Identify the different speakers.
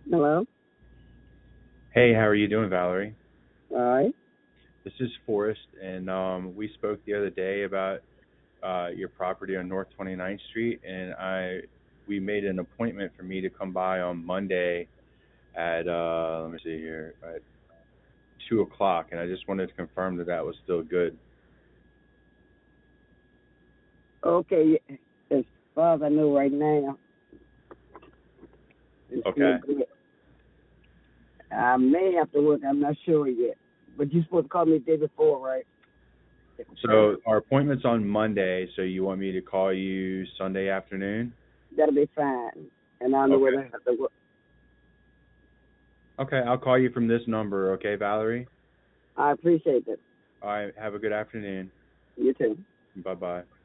Speaker 1: Hello?
Speaker 2: Hey, how are you doing, Valerie?
Speaker 1: All right.
Speaker 2: This is Forrest, and we spoke the other day about your property on North 29th Street, and we made an appointment for me to come by on Monday at let me see here at 2 o'clock, and I just wanted to confirm that that was still good.
Speaker 1: Okay. As far as I know right now, it's still
Speaker 2: Okay.
Speaker 1: good. I may have to work. I'm not sure yet. But you're supposed to call me the day before, right? To confirm.
Speaker 2: So our appointment's on Monday, so you want me to call you Sunday afternoon?
Speaker 1: That'll be fine. And I know
Speaker 2: Okay.
Speaker 1: whether I have to work.
Speaker 2: Okay, I'll call you from this number. Okay, Valerie.
Speaker 1: I appreciate that.
Speaker 2: All right. Have a good afternoon.
Speaker 1: You too.
Speaker 2: Bye bye.